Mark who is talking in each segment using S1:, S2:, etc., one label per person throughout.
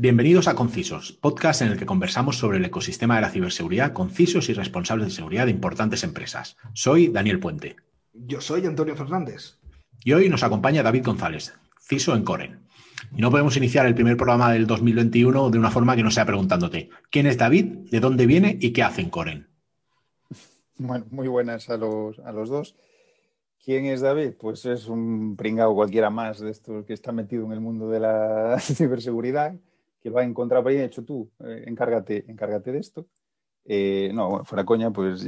S1: Bienvenidos a Concisos, podcast en el que conversamos sobre el ecosistema de la ciberseguridad con CISOs y responsables de seguridad de importantes empresas. Soy Daniel Puente.
S2: Yo soy Antonio Fernández.
S1: Y hoy nos acompaña David González, CISO en Coren. Y no podemos iniciar el primer programa del 2021 de una forma que no sea preguntándote ¿quién es David? ¿De dónde viene? ¿Y qué hace en Coren?
S3: Bueno, muy buenas a los dos. ¿Quién es David? Pues es un pringao cualquiera más de estos que está metido en el mundo de la ciberseguridad, que lo ha encontrado por ahí. De hecho, tú, encárgate de esto. No, bueno, fuera coña, pues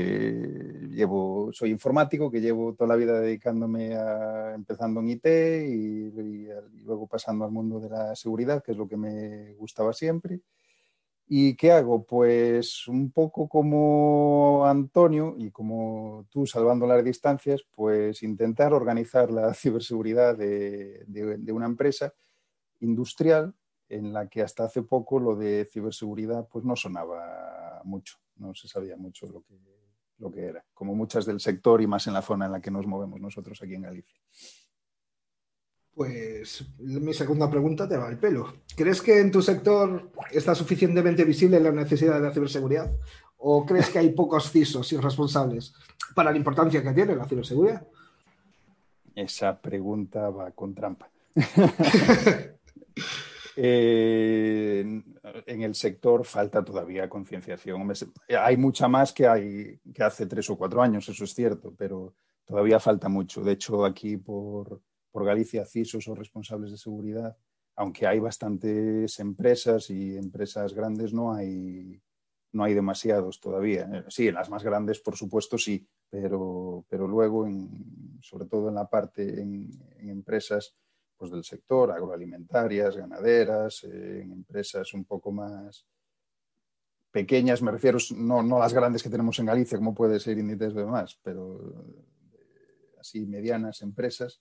S3: soy informático, que llevo toda la vida dedicándome empezando en IT y luego pasando al mundo de la seguridad, que es lo que me gustaba siempre. ¿Y qué hago? Pues un poco como Antonio y como tú, salvando las distancias, pues intentar organizar la ciberseguridad de una empresa industrial en la que hasta hace poco lo de ciberseguridad pues no sonaba mucho, no se sabía mucho lo que era, como muchas del sector y más en la zona en la que nos movemos nosotros aquí en Galicia.
S2: Pues mi segunda pregunta te va al pelo. ¿Crees que en tu sector está suficientemente visible la necesidad de la ciberseguridad? ¿O crees que hay pocos CISOs y responsables para la importancia que tiene la ciberseguridad?
S3: Esa pregunta va con trampa. En el sector falta todavía concienciación. Hay mucha más que hace 3 o 4 años, eso es cierto, pero todavía falta mucho. De hecho, aquí por Galicia, CISOs o responsables de seguridad, aunque hay bastantes empresas y empresas grandes, no hay demasiados todavía. Sí, en las más grandes, por supuesto, sí, pero luego, sobre todo en la parte en empresas pues del sector, agroalimentarias, ganaderas, en empresas un poco más pequeñas, me refiero, no las grandes que tenemos en Galicia, como puede ser Inditex o demás, pero así medianas empresas,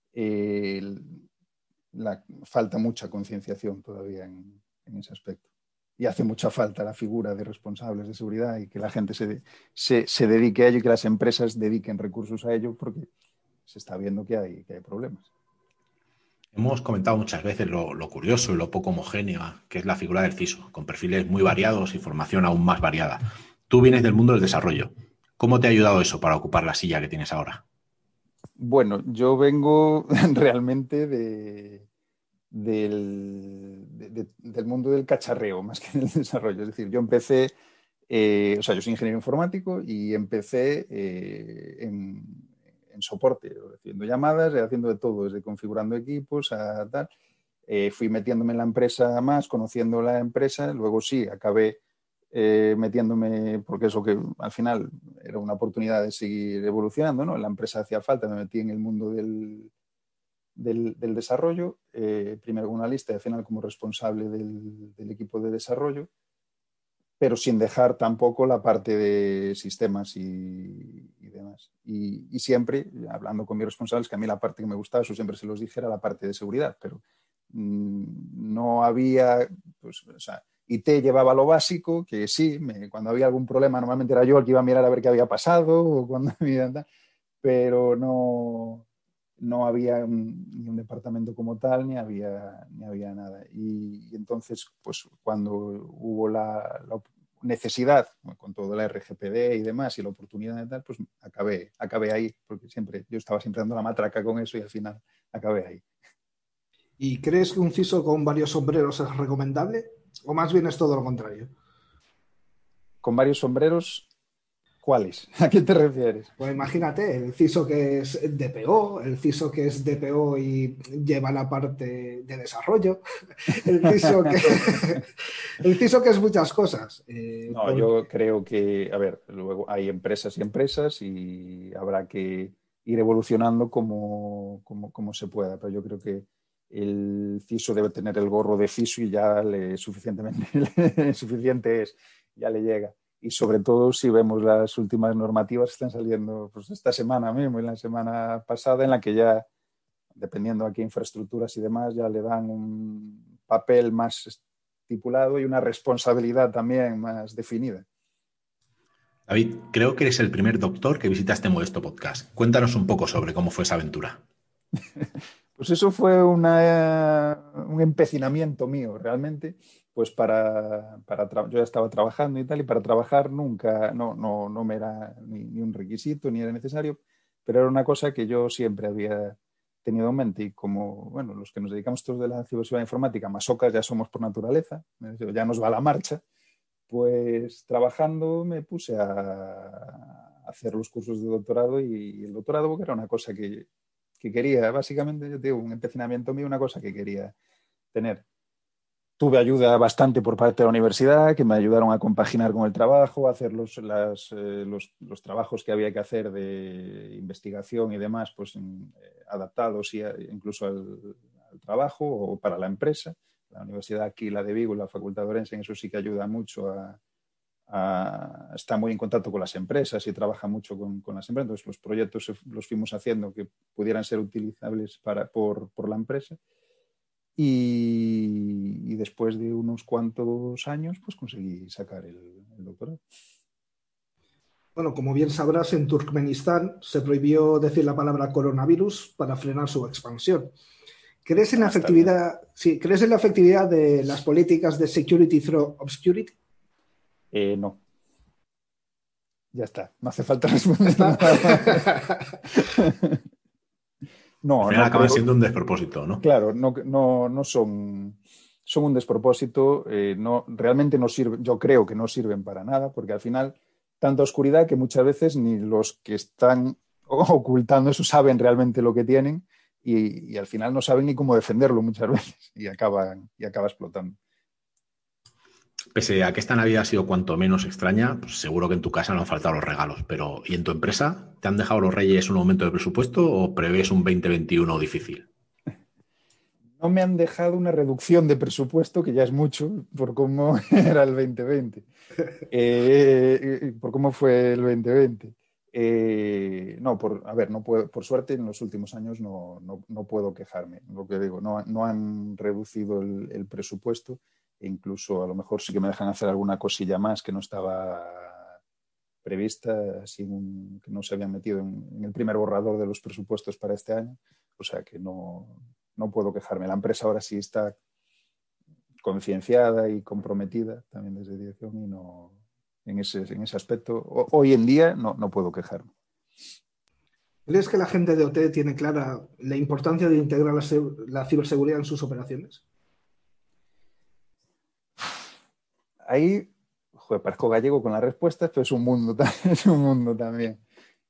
S3: falta mucha concienciación todavía en ese aspecto. Y hace mucha falta la figura de responsables de seguridad y que la gente se dedique a ello y que las empresas dediquen recursos a ello porque se está viendo que hay problemas.
S1: Hemos comentado muchas veces lo curioso y lo poco homogénea que es la figura del CISO, con perfiles muy variados y formación aún más variada. Tú vienes del mundo del desarrollo. ¿Cómo te ha ayudado eso para ocupar la silla que tienes ahora?
S3: Bueno, yo vengo realmente del mundo del cacharreo más que del desarrollo. Es decir, yo empecé, yo soy ingeniero informático y empecé en soporte, haciendo llamadas, haciendo de todo, desde configurando equipos a tal. Fui metiéndome en la empresa más, conociendo la empresa, luego sí, acabé metiéndome, porque eso que al final era una oportunidad de seguir evolucionando, ¿no? La empresa hacía falta, me metí en el mundo del desarrollo, primero con una lista y al final como responsable del equipo de desarrollo, pero sin dejar tampoco la parte de sistemas y demás. Y siempre, hablando con mis responsables, que a mí la parte que me gustaba, eso siempre se los dije, era la parte de seguridad, pero no había, pues, o sea, IT llevaba lo básico, que sí, cuando había algún problema normalmente era yo el que iba a mirar a ver qué había pasado, o cuando había, pero no había ni un departamento como tal, ni había nada. Y entonces, pues cuando hubo la necesidad, con todo la RGPD y demás, y la oportunidad de tal, pues acabé ahí, porque yo estaba siempre dando la matraca con eso y al final acabé ahí.
S2: ¿Y crees que un CISO con varios sombreros es recomendable? ¿O más bien es todo lo contrario?
S3: ¿Con varios sombreros? ¿Cuáles? ¿A qué te refieres?
S2: Pues imagínate, el CISO que es DPO, el CISO que es DPO y lleva la parte de desarrollo, el CISO que es muchas cosas.
S3: Yo creo que, a ver, luego hay empresas y empresas y habrá que ir evolucionando como se pueda, pero yo creo que el CISO debe tener el gorro de CISO y ya suficiente es, ya le llega. Y sobre todo si vemos las últimas normativas que están saliendo pues esta semana mismo y la semana pasada, en la que ya, dependiendo a qué infraestructuras y demás, ya le dan un papel más estipulado y una responsabilidad también más definida.
S1: David, creo que eres el primer doctor que visita este modesto podcast. Cuéntanos un poco sobre cómo fue esa aventura.
S3: Pues eso fue un empecinamiento mío, realmente, pues yo ya estaba trabajando y tal, y para trabajar nunca, no me era ni un requisito, ni era necesario, pero era una cosa que yo siempre había tenido en mente y como, bueno, los que nos dedicamos todos de la ciberseguridad informática, masocas ya somos por naturaleza, ya nos va la marcha, pues trabajando me puse a hacer los cursos de doctorado y el doctorado que era una cosa que quería, básicamente, yo te digo, un empecinamiento mío, una cosa que quería tener. Tuve ayuda bastante por parte de la universidad, que me ayudaron a compaginar con el trabajo, a hacer los trabajos que había que hacer de investigación y demás, pues adaptados incluso al trabajo o para la empresa. La universidad aquí, la de Vigo, la Facultad de Orense, en eso sí que ayuda mucho está muy en contacto con las empresas y trabaja mucho con las empresas. Entonces, los proyectos los fuimos haciendo que pudieran ser utilizables por la empresa. Y después de unos cuantos años, pues conseguí sacar el doctorado.
S2: Bueno, como bien sabrás, en Turkmenistán se prohibió decir la palabra coronavirus para frenar su expansión. ¿Crees en la efectividad, sí, ¿crees en la efectividad de las políticas de security through obscurity?
S3: No. Ya está. No hace falta responder nada más.
S1: No, al final acaban siendo un despropósito, ¿no?
S3: Claro, no son un despropósito. Realmente no sirven. Yo creo que no sirven para nada, porque al final tanta oscuridad que muchas veces ni los que están ocultando eso saben realmente lo que tienen y al final no saben ni cómo defenderlo muchas veces y acaba explotando.
S1: Pese a que esta Navidad ha sido cuanto menos extraña, pues seguro que en tu casa no han faltado los regalos. Pero, ¿y en tu empresa? ¿Te han dejado los Reyes un aumento de presupuesto o prevés un 2021 difícil?
S3: No me han dejado una reducción de presupuesto, que ya es mucho, por cómo era el 2020. Por cómo fue el 2020. No puedo, por suerte en los últimos años no puedo quejarme. Lo que digo, no han reducido el presupuesto e incluso a lo mejor sí que me dejan hacer alguna cosilla más que no estaba prevista, que no se habían metido en el primer borrador de los presupuestos para este año. O sea que no puedo quejarme. La empresa ahora sí está concienciada y comprometida también desde dirección y en ese aspecto, hoy en día no puedo quejarme.
S2: ¿Crees que la gente de OT tiene clara la importancia de integrar la ciberseguridad en sus operaciones?
S3: Ahí, parezco gallego con las respuestas, pero es un mundo también.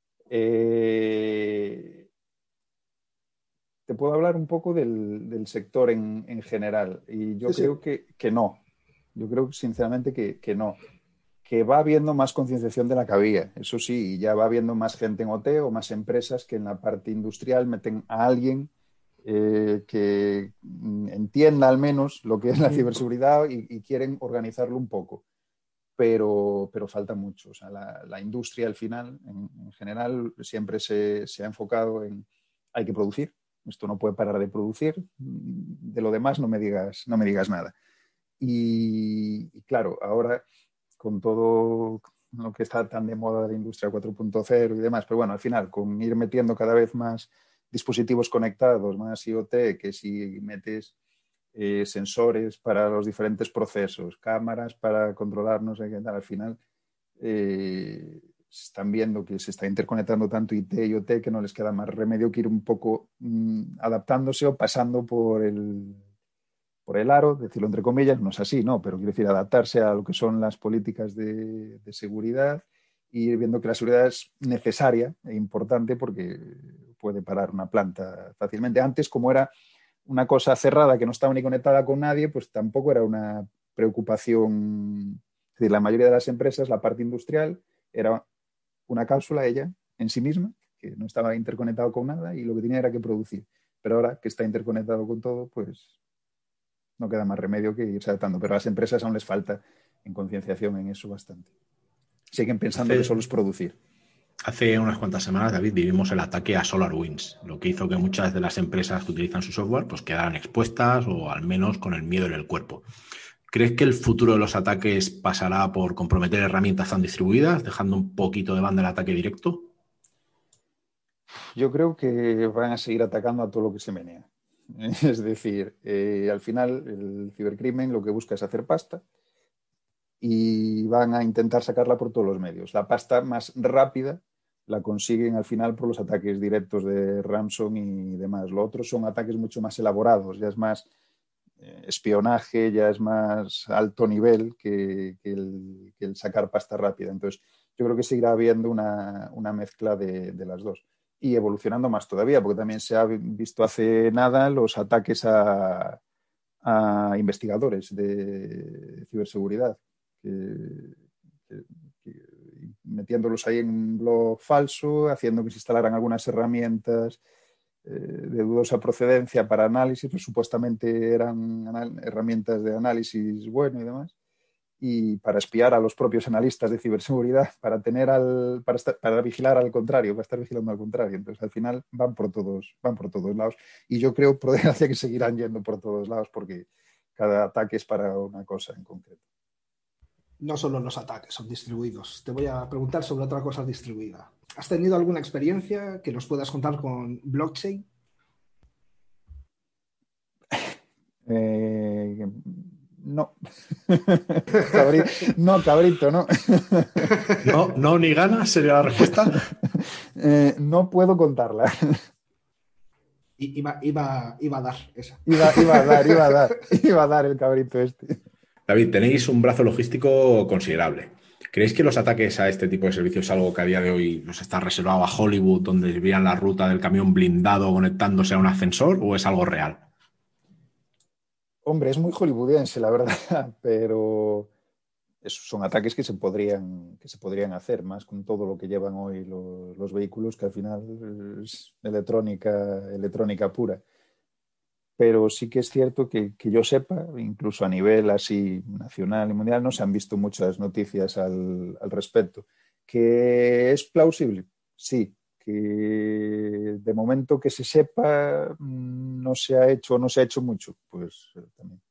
S3: Te puedo hablar un poco del sector en general y yo creo que no. Yo creo sinceramente que no. Que va habiendo más concienciación de la que había. Eso sí, ya va habiendo más gente en OT o más empresas que en la parte industrial meten a alguien que entienda al menos lo que es la ciberseguridad y quieren organizarlo un poco. Pero falta mucho. O sea, la industria al final, en general, siempre se ha enfocado en hay que producir. Esto no puede parar de producir. De lo demás no me digas nada. Y claro, ahora con todo lo que está tan de moda de la industria 4.0 y demás, pero bueno, al final, con ir metiendo cada vez más dispositivos conectados, más IoT, que si metes sensores para los diferentes procesos, cámaras para controlar no sé qué tal, al final están viendo que se está interconectando tanto IT y IoT que no les queda más remedio que ir un poco adaptándose o pasando por el aro, decirlo entre comillas, no es así, ¿no? Pero quiero decir, adaptarse a lo que son las políticas de seguridad y ir viendo que la seguridad es necesaria e importante porque puede parar una planta fácilmente. Antes, como era una cosa cerrada que no estaba ni conectada con nadie, pues tampoco era una preocupación. Es decir, la mayoría de las empresas, la parte industrial, era una cápsula, ella, en sí misma, que no estaba interconectado con nada y lo que tenía era que producir. Pero ahora que está interconectado con todo, pues no queda más remedio que irse adaptando. Pero a las empresas aún les falta en concienciación en eso bastante. Siguen pensando que solo es producir.
S1: Hace unas cuantas semanas, David, vivimos el ataque a SolarWinds, lo que hizo que muchas de las empresas que utilizan su software pues quedaran expuestas o al menos con el miedo en el cuerpo. ¿Crees que el futuro de los ataques pasará por comprometer herramientas tan distribuidas, dejando un poquito de banda el ataque directo?
S3: Yo creo que van a seguir atacando a todo lo que se menea. Es decir, al final el cibercrimen lo que busca es hacer pasta y van a intentar sacarla por todos los medios. La pasta más rápida la consiguen al final por los ataques directos de ransom y demás. Lo otro son ataques mucho más elaborados, ya es más espionaje, ya es más alto nivel que el sacar pasta rápida. Entonces, yo creo que seguirá habiendo una mezcla de las dos. Y evolucionando más todavía, porque también se ha visto hace nada los ataques a investigadores de ciberseguridad, que metiéndolos ahí en un blog falso, haciendo que se instalaran algunas herramientas de dudosa procedencia para análisis, pues supuestamente eran herramientas de análisis bueno y demás, y para espiar a los propios analistas de ciberseguridad, para vigilar al contrario, para estar vigilando al contrario. Entonces, al final van por todos lados. Y yo creo, por desgracia, que seguirán yendo por todos lados porque cada ataque es para una cosa en concreto.
S2: No solo los ataques son distribuidos. Te voy a preguntar sobre otra cosa distribuida. ¿Has tenido alguna experiencia que nos puedas contar con blockchain?
S3: No. No, cabrito, no.
S1: No, ni ganas sería la respuesta.
S3: No puedo contarla.
S2: Iba a dar esa.
S3: Iba a dar el cabrito este.
S1: David, tenéis un brazo logístico considerable. ¿Creéis que los ataques a este tipo de servicios es algo que a día de hoy nos está reservado a Hollywood, donde veían la ruta del camión blindado conectándose a un ascensor, o es algo real?
S3: Hombre, es muy hollywoodiense, la verdad, pero esos son ataques que se podrían hacer, más con todo lo que llevan hoy los vehículos, que al final es electrónica pura. Pero sí que es cierto que yo sepa, incluso a nivel así nacional y mundial, no se han visto muchas noticias al respecto. ¿Que es plausible? Sí. Que de momento que se sepa no se ha hecho mucho, pues también.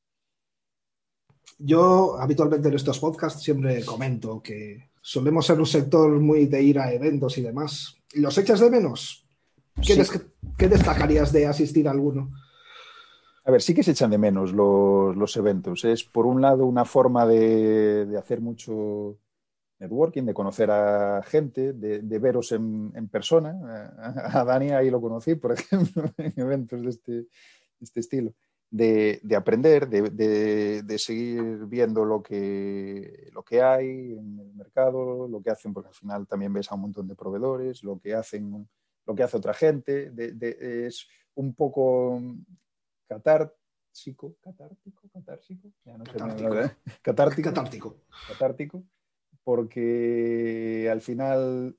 S2: Yo habitualmente en estos podcasts siempre comento que solemos ser un sector muy de ir a eventos y demás. ¿Los echas de menos? ¿Qué destacarías de asistir a alguno?
S3: A ver, sí que se echan de menos los eventos. Es, por un lado, una forma de hacer mucho networking, de conocer a gente, de veros en persona. A Dani ahí lo conocí, por ejemplo, en eventos de este estilo. De aprender, de seguir viendo lo que hay en el mercado, lo que hacen, porque al final también ves a un montón de proveedores, lo que hace otra gente. Es un poco catártico, ya no sé, catártico, porque al final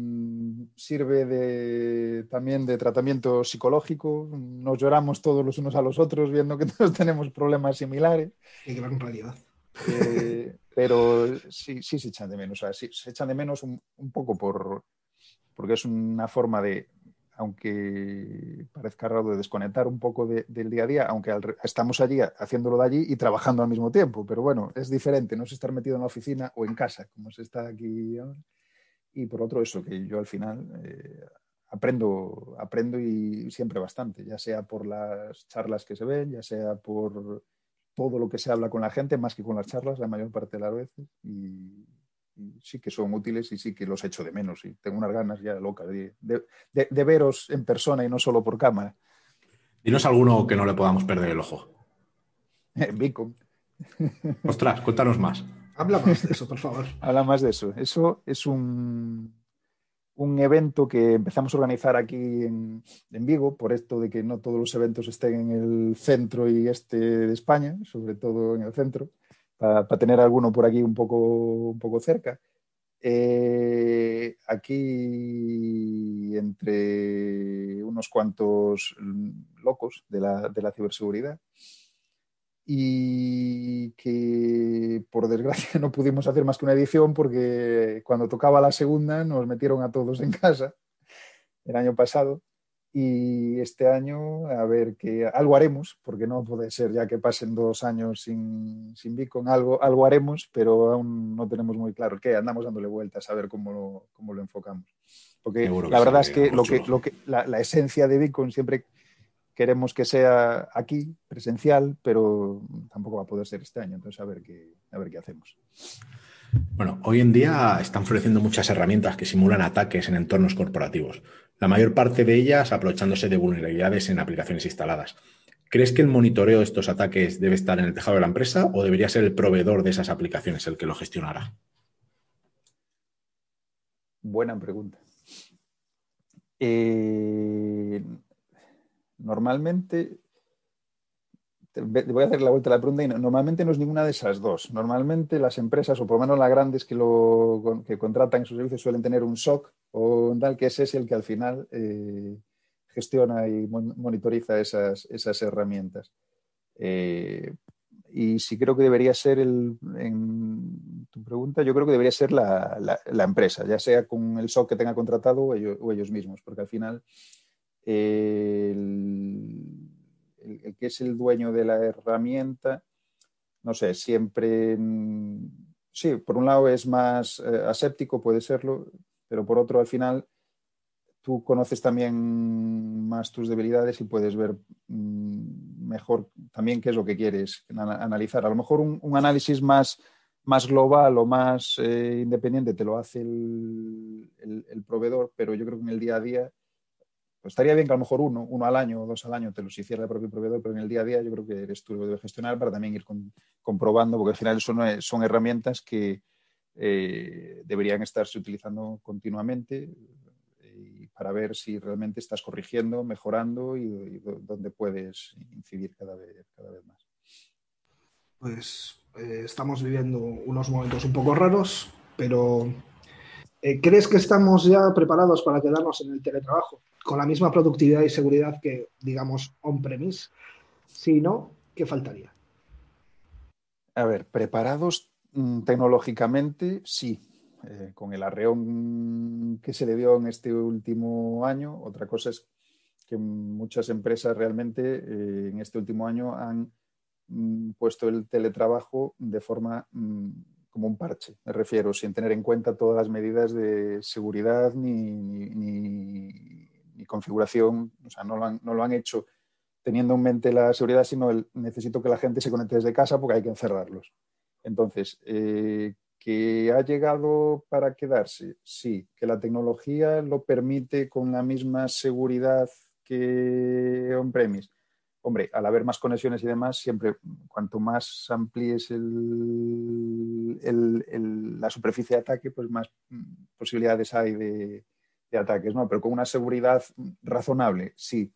S3: sirve también de tratamiento psicológico. Nos lloramos todos los unos a los otros viendo que todos tenemos problemas similares.
S2: Qué gran realidad.
S3: Pero sí se echan de menos. O sea, sí, se echan de menos un poco porque es una forma de, aunque parezca raro, de desconectar un poco del día a día, aunque estamos allí haciéndolo de allí y trabajando al mismo tiempo. Pero bueno, es diferente, no es estar metido en la oficina o en casa, como se está aquí ahora. Y por otro, eso, que yo al final aprendo y siempre bastante, ya sea por las charlas que se ven, ya sea por todo lo que se habla con la gente, más que con las charlas, la mayor parte de las veces. Y sí que son útiles y sí que los echo de menos. Y tengo unas ganas ya locas de veros en persona y no solo por cámara.
S1: Dinos alguno que no le podamos perder el ojo.
S3: Beacon.
S1: Ostras, cuéntanos más.
S2: Habla más de eso, por favor.
S3: Habla más de eso. Eso es un evento que empezamos a organizar aquí en Vigo, por esto de que no todos los eventos estén en el centro y este de España, sobre todo en el centro, para tener alguno por aquí un poco cerca. Aquí, entre unos cuantos locos de la ciberseguridad, y que por desgracia no pudimos hacer más que una edición porque cuando tocaba la segunda nos metieron a todos en casa el año pasado. Y este año, a ver, que algo haremos, porque no puede ser ya que pasen 2 años sin Beacon, algo haremos, pero aún no tenemos muy claro qué, andamos dándole vueltas a ver cómo lo enfocamos. Porque la verdad es que la esencia de Beacon, siempre queremos que sea aquí, presencial, pero tampoco va a poder ser este año. Entonces, a ver qué hacemos.
S1: Bueno, hoy en día están floreciendo muchas herramientas que simulan ataques en entornos corporativos, la mayor parte de ellas aprovechándose de vulnerabilidades en aplicaciones instaladas. ¿Crees que el monitoreo de estos ataques debe estar en el tejado de la empresa o debería ser el proveedor de esas aplicaciones el que lo gestionara?
S3: Buena pregunta. Normalmente, voy a hacer la vuelta a la pregunta, y normalmente no es ninguna de esas dos. Normalmente las empresas, o por lo menos las grandes que contratan sus servicios, suelen tener un SOC o tal, que ese es el que al final gestiona y monitoriza esas herramientas. Y sí creo que debería ser, en tu pregunta, yo creo que debería ser la empresa, ya sea con el SOC que tenga contratado o ellos mismos, porque al final el que es el dueño de la herramienta, no sé, siempre, sí, por un lado es más aséptico, puede serlo, pero por otro al final tú conoces también más tus debilidades y puedes ver mejor también qué es lo que quieres analizar. A lo mejor un análisis más global o más independiente te lo hace el proveedor, pero yo creo que en el día a día pues estaría bien que a lo mejor uno al año o dos al año te los hiciera el propio proveedor, pero en el día a día yo creo que eres tú lo que debes gestionar para también ir comprobando, porque al final son herramientas que deberían estarse utilizando continuamente para ver si realmente estás corrigiendo, mejorando y dónde puedes incidir cada vez más.
S2: Pues estamos viviendo unos momentos un poco raros, pero ¿crees que estamos ya preparados para quedarnos en el teletrabajo con la misma productividad y seguridad que, digamos, on-premise? Si no, ¿qué faltaría?
S3: A ver, preparados tecnológicamente, sí. Con el arreón que se le dio en este último año, otra cosa es que muchas empresas realmente en este último año han puesto el teletrabajo de forma como un parche, me refiero, sin tener en cuenta todas las medidas de seguridad ni configuración, o sea, no lo han hecho teniendo en mente la seguridad, sino necesito que la gente se conecte desde casa porque hay que encerrarlos. Entonces, ¿que ha llegado para quedarse? Sí. ¿Que la tecnología lo permite con la misma seguridad que on-premise? Hombre, al haber más conexiones y demás, siempre cuanto más amplíes la superficie de ataque, pues más posibilidades hay de ataques, ¿no? Pero con una seguridad razonable, sí.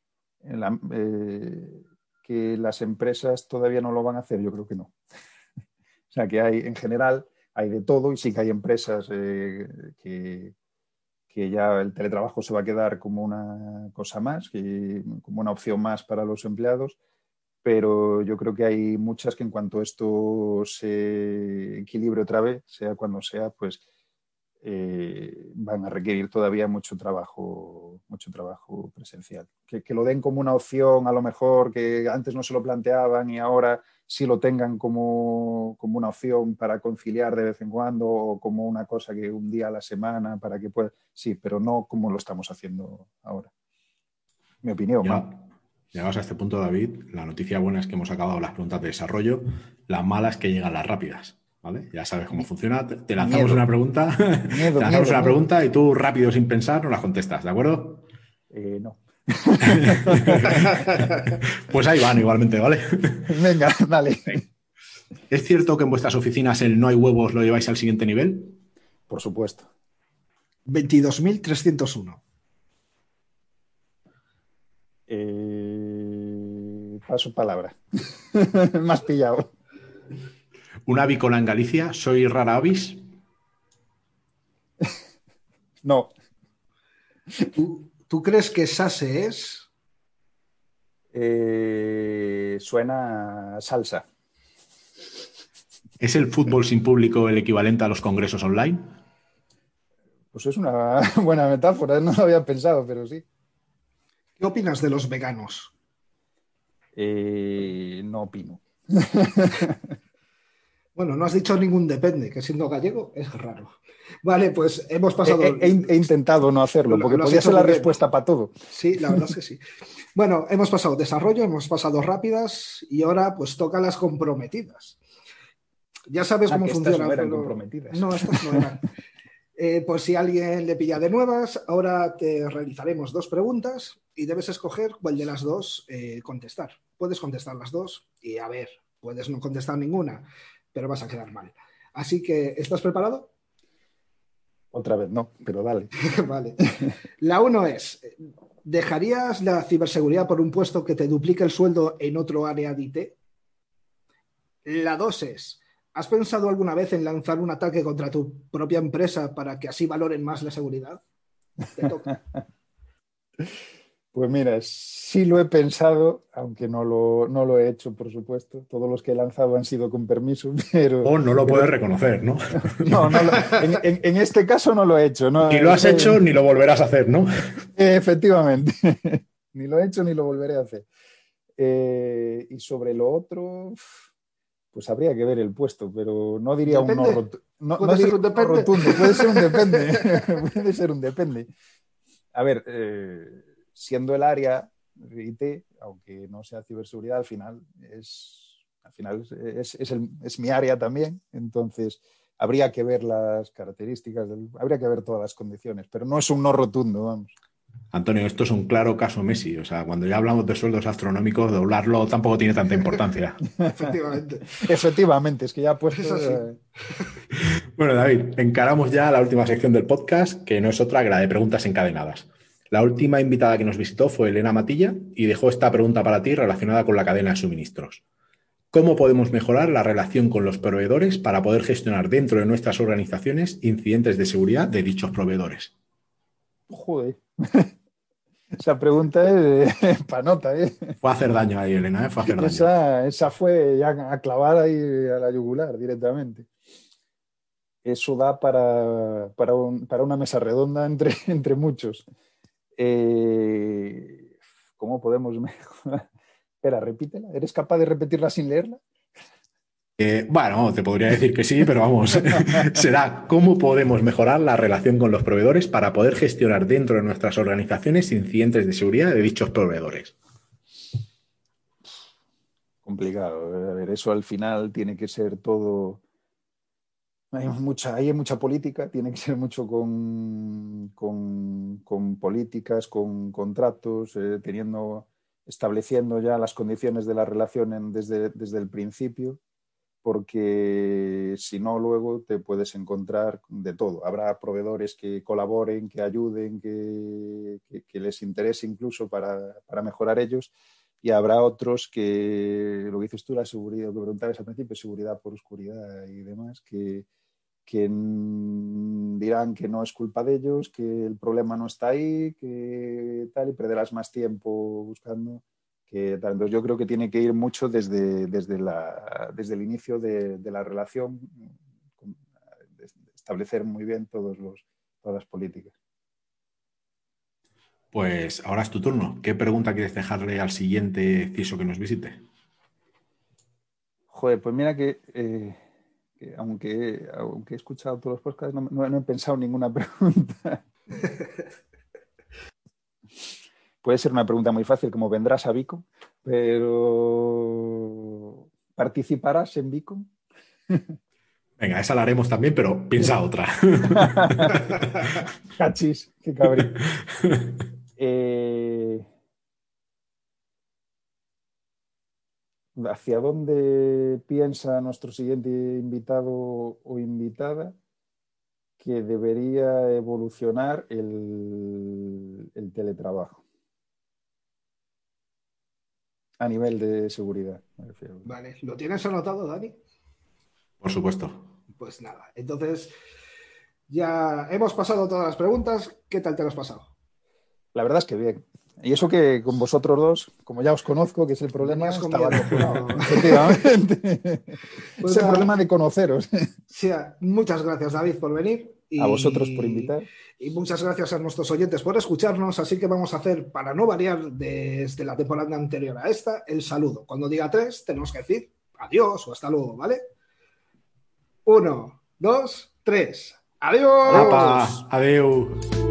S3: Que las empresas todavía no lo van a hacer, yo creo que no. O sea, que hay, en general, hay de todo y sí que hay empresas que ya el teletrabajo se va a quedar como una cosa más, como una opción más para los empleados, pero yo creo que hay muchas que en cuanto esto se equilibre otra vez, sea cuando sea, pues van a requerir todavía mucho trabajo presencial. Que lo den como una opción, a lo mejor que antes no se lo planteaban y ahora sí lo tengan como una opción para conciliar de vez en cuando o como una cosa que un día a la semana para que pueda... Sí, pero no como lo estamos haciendo ahora. Mi opinión.
S1: Ya, llegados a este punto, David, la noticia buena es que hemos acabado las preguntas de desarrollo, la mala es que llegan las rápidas. ¿Vale? Ya sabes cómo funciona. Te lanzamos una pregunta, te lanzamos una pregunta y tú rápido sin pensar nos la contestas, ¿de acuerdo?
S3: No.
S1: Pues ahí van igualmente, ¿vale?
S3: Venga, dale.
S1: ¿Es cierto que en vuestras oficinas el no hay huevos lo lleváis al siguiente nivel?
S3: Por supuesto.
S2: 22.301.
S3: Paso palabra. Me has pillado.
S1: ¿Un avícola en Galicia? ¿Soy rara avis?
S3: No.
S2: ¿Tú crees que SASE es?
S3: Suena salsa.
S1: ¿Es el fútbol sin público el equivalente a los congresos online?
S3: Pues es una buena metáfora, no lo había pensado, pero sí.
S2: ¿Qué opinas de los veganos?
S3: No opino.
S2: Bueno, no has dicho ningún depende, que siendo gallego es raro. Vale, pues hemos pasado...
S3: He intentado no hacerlo, porque podía ser la respuesta para todo.
S2: Sí, la verdad es que sí. Bueno, hemos pasado desarrollo, hemos pasado rápidas y ahora pues toca las comprometidas. Ya sabes cómo funciona.
S3: No eran comprometidas.
S2: No, estas no eran. Por si alguien le pilla de nuevas, ahora te realizaremos 2 preguntas y debes escoger cuál de las 2 contestar. Puedes contestar las 2 y a ver, puedes no contestar ninguna, pero vas a quedar mal. Así que, ¿estás preparado?
S3: Otra vez no, pero dale.
S2: Vale. La 1 es, ¿dejarías la ciberseguridad por un puesto que te duplique el sueldo en otro área de IT? La 2 es, ¿has pensado alguna vez en lanzar un ataque contra tu propia empresa para que así valoren más la seguridad? Te toca.
S3: Pues mira, sí lo he pensado, aunque no lo he hecho, por supuesto. Todos los que he lanzado han sido con permiso, pero...
S1: O no lo puedes reconocer, ¿no?
S3: No, en este caso no lo he hecho. No,
S1: ni lo has hecho ni lo volverás a hacer, ¿no?
S3: Efectivamente. Ni lo he hecho ni lo volveré a hacer. Y sobre lo otro, pues habría que ver el puesto, pero no diría
S2: depende.
S3: un no rotundo.
S2: ¿Puede ser un depende?
S3: Puede ser un depende. Puede ser un depende. A ver, siendo el área de IT, aunque no sea ciberseguridad, al final es mi área también, entonces habría que ver las características, habría que ver todas las condiciones, pero no es un no rotundo, vamos.
S1: Antonio, esto es un claro caso Messi. O sea, cuando ya hablamos de sueldos astronómicos, doblarlo tampoco tiene tanta importancia.
S3: Efectivamente, es que ya ha puesto...
S1: Bueno, David, encaramos ya la última sección del podcast, que no es otra que la de preguntas encadenadas. La última invitada que nos visitó fue Elena Matilla y dejó esta pregunta para ti relacionada con la cadena de suministros. ¿Cómo podemos mejorar la relación con los proveedores para poder gestionar dentro de nuestras organizaciones incidentes de seguridad de dichos proveedores?
S3: Joder. Esa pregunta es panota, ¿eh?
S1: Fue a hacer daño ahí, Elena, ¿eh? Fue a hacer daño.
S3: Esa fue ya a clavar ahí a la yugular directamente. Eso da para una mesa redonda entre muchos. ¿Cómo podemos mejorar? Espera, repítela. ¿Eres capaz de repetirla sin leerla?
S1: Bueno, te podría decir que sí, pero vamos, será ¿cómo podemos mejorar la relación con los proveedores para poder gestionar dentro de nuestras organizaciones incidentes de seguridad de dichos proveedores?
S3: Complicado. A ver, eso al final tiene que ser todo... Hay mucha política, tiene que ser mucho con políticas, con contratos, estableciendo ya las condiciones de la relación desde el principio, porque si no luego te puedes encontrar de todo. Habrá proveedores que colaboren, que ayuden, que les interese incluso para mejorar ellos, y habrá otros que, lo que dices tú, la seguridad, lo que preguntabas al principio, seguridad por oscuridad y demás, que dirán que no es culpa de ellos, que el problema no está ahí, que tal, y perderás más tiempo buscando. Entonces yo creo que tiene que ir mucho desde el inicio de la relación, establecer muy bien todas las políticas.
S1: Pues ahora es tu turno. ¿Qué pregunta quieres dejarle al siguiente CISO que nos visite?
S3: Joder, pues mira que aunque he escuchado todos los podcasts, no he pensado en ninguna pregunta. Puede ser una pregunta muy fácil, como ¿vendrás a Vicom? Pero ¿participarás en Vicom?
S1: Venga, esa la haremos también, pero piensa otra.
S3: Cachis, qué cabrón. ¿Hacia dónde piensa nuestro siguiente invitado o invitada que debería evolucionar el teletrabajo? A nivel de seguridad, me refiero.
S2: Vale, ¿lo tienes anotado, Dani?
S1: Por supuesto.
S2: Pues nada, entonces ya hemos pasado todas las preguntas. ¿Qué tal te lo has pasado?
S3: La verdad es que bien. Y eso que con vosotros dos, como ya os conozco, que es el problema, estaba acojonado. Efectivamente. Pues es el problema de conoceros.
S2: Sí, muchas gracias, David, por venir.
S3: A vosotros por invitar.
S2: Y muchas gracias a nuestros oyentes por escucharnos. Así que vamos a hacer, para no variar desde la temporada anterior a esta, el saludo. Cuando diga 3, tenemos que decir adiós o hasta luego, ¿vale? 1, 2, 3. ¡Adiós!
S1: Apa, adeu.